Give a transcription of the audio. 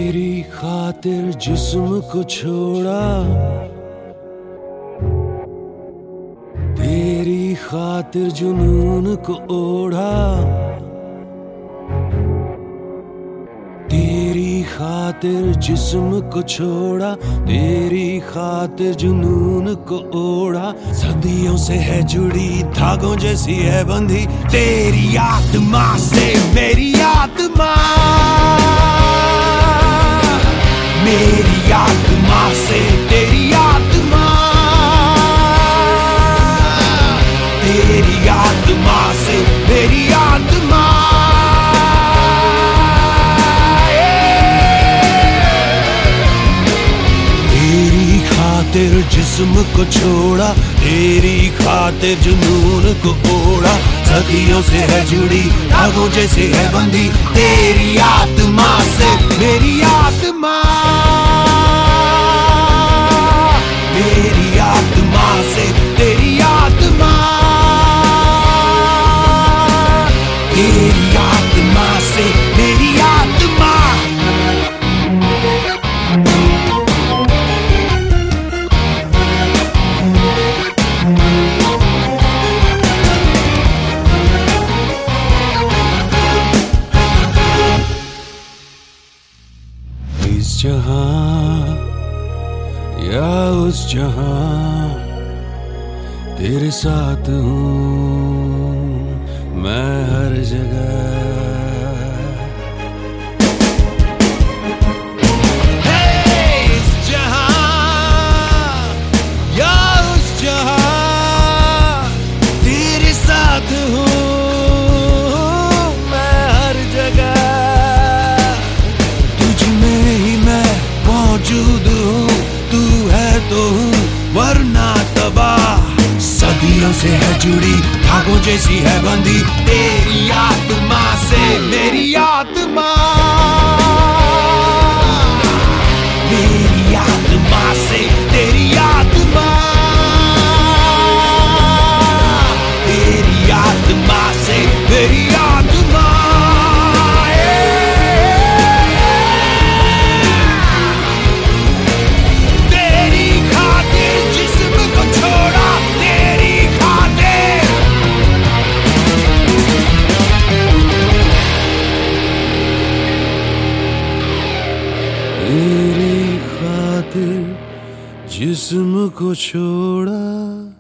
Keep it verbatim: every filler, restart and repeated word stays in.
तेरी खातिर जिस्म को छोड़ा, तेरी खातिर जुनून को ओढ़ा, तेरी खातिर जिस्म को छोड़ा, तेरी खातिर जुनून को ओढ़ा। सदियों से है जुड़ी धागों जैसी है बंधी तेरी आत्मा से मेरी आत्मा, मेरी आत्मा से तेरी आत्मा, तेरी आत्मा से मेरी आत्मा। तेरी खातिर जिस्म को छोड़ा, तेरी खातिर जुनून को ओढ़ा। सदियों से है जुड़ी धागों जैसे है बंधी तेरी आत्मा से मेरी आत्मा, मेरी आत्मा से तेरी आत्मा, तेरी आत्मा से मेरी आत्मा। इस जहां या उस जहां तेरे साथ हूँ मैं हर जगह। इस जहां या उस जहां तेरे साथ हूँ मैं हर जगह। तुझ में ही मैं मौजूद हूँ, तू है तो हूँ वरना तबाह। सदियों से है जुड़ी धागों जैसी है बंधी तेरी आत्मा से मेरी आत्मा, मेरी आत्मा से तेरी आत्मा, तेरी आत्मा से मेरी आत्मा। तेरी खातिर जिस्म को छोड़ा।